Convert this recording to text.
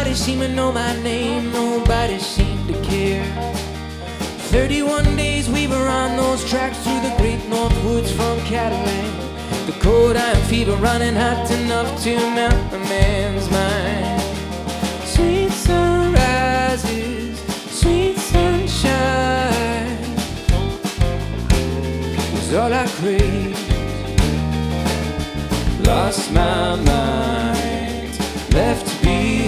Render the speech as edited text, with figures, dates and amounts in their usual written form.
Nobody seemed to know my name, nobody seemed to care. 31 days we were on those tracks through the great north woods from Cadillac. The cold iron feet were running hot enough to melt a man's mind. Sweet sunrises, sweet sunshine was all I craved. Lost my mind, left